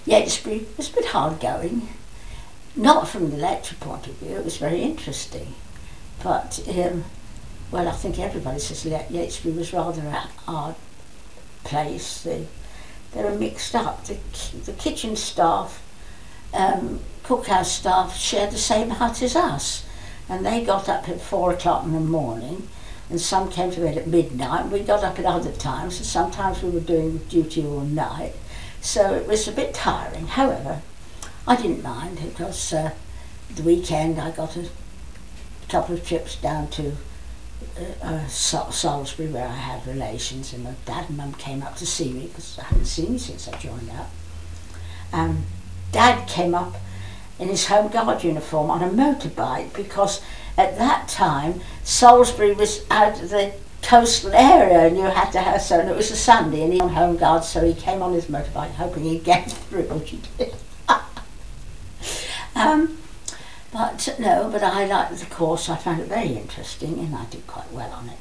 Yatesbury was a bit hard going, not from the lecture point of view. It was very interesting, but well, I think everybody says Yatesbury was rather a hard place. They were mixed up. The kitchen staff, cookhouse staff, shared the same hut as us, and they got up at 4 o'clock in the morning, and some came to bed at midnight. We got up at other times, and sometimes we were doing duty all night, so it was a bit tiring. However, I didn't mind, because the weekend I got a couple of trips down to Salisbury, where I had relations, and my dad and mum came up to see me, because I hadn't seen me since I joined up. Dad came up in his Home Guard uniform on a motorbike, because at that time Salisbury was out of the coastal area, and you had to have, so, and it was a Sunday, and he was on Home Guard, so he came on his motorbike hoping he'd get through, which he did. But I liked the course. I found it very interesting, and I did quite well on it.